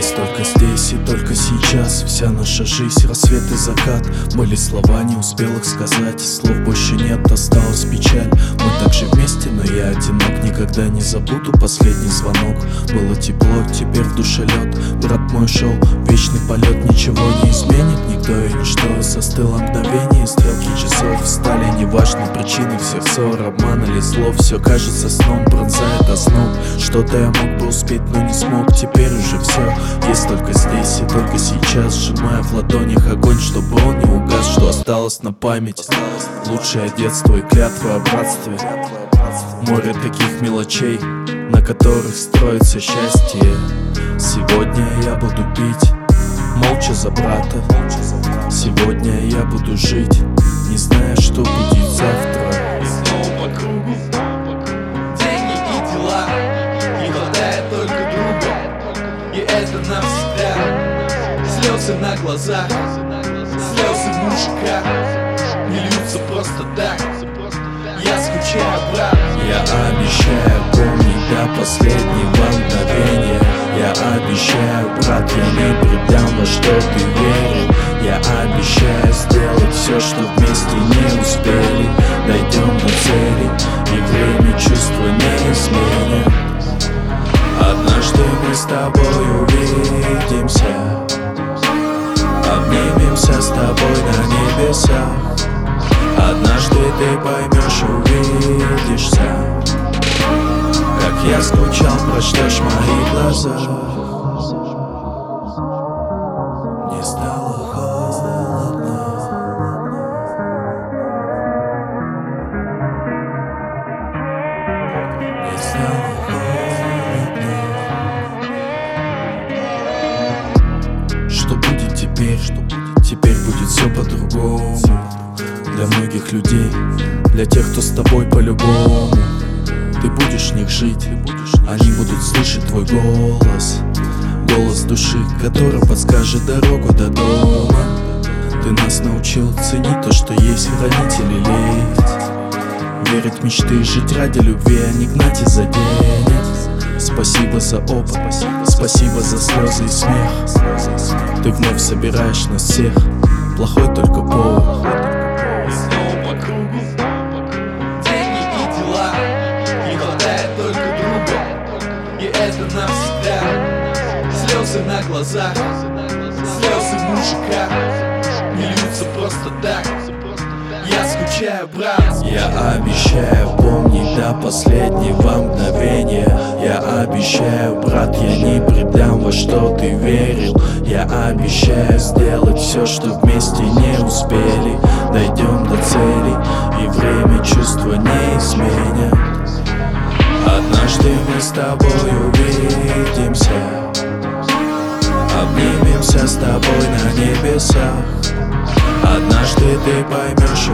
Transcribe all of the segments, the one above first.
Есть только здесь и только сейчас. Вся наша жизнь, рассвет и закат. Были слова, не успел их сказать. Слов больше нет, осталась печаль. Мы так же вместе, но я одинок. Никогда не забуду последний звонок. Было тепло, теперь в душе лед. Брат мой шел, вечный полет. Ничего не изменит никто и ничто. Застыло мгновение, стрелки часов встали. Неважно причины всех ссор, обман или зло. Все кажется сном, пронзает озноб. Что-то я мог бы успеть, но не смог. Теперь уже все есть только здесь и только сейчас. Сжимая в ладонях огонь, чтобы он не угас. Что осталось на память? Лучшее детство и клятва о братстве. Море таких мелочей, на которых строится счастье. Сегодня я буду пить молча за брата. Сегодня я буду жить, не зная, что будет завтра. И снова по кругу деньги и дела. Не хватает только друга, и это навсегда. Слезы на глазах, слезы мужика не льются просто так. Я скучаю, брат. Я обещаю помнить до последнего мгновения. Я обещаю, брат, я не предам, во что ты верил. Я обещаю сделать все, что вместе не успели. Дойдем до цели, и время чувства не изменит. Однажды мы с тобой увидимся, обнимемся с тобой на небесах. Однажды ты поймешь, увидишься, как я скучал, прочтешь мои глаза. Мне стало холодно. Мне стало холодно. Что будет теперь? Теперь будет все по-другому. Для многих людей, для тех, кто с тобой по-любому. Ты будешь в них жить, они будут слышать твой голос. Голос души, который подскажет дорогу до дома. Ты нас научил ценить то, что есть, хранить и лелеять. Верить в мечты, жить ради любви, а не гнать из-за денег. Спасибо за опыт, спасибо за слезы и смех. Ты вновь собираешь нас всех, плохой только повод. И снова по кругу деньги и дела. Не хватает только друга, и это навсегда. Слезы на глазах, слезы мужика не льются просто так. Я скучаю, брат. Я обещаю помнить до последнего мгновения. Я обещаю, брат, я не предам, во что ты верил. Я обещаю сделать все, что вместе не успели. Дойдем до цели, и время чувства не изменят. Однажды мы с тобой увидимся, обнимемся с тобой на небесах. Однажды ты поймешь,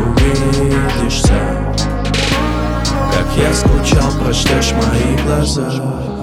увидишься, как я скучал, прочтешь мои глаза.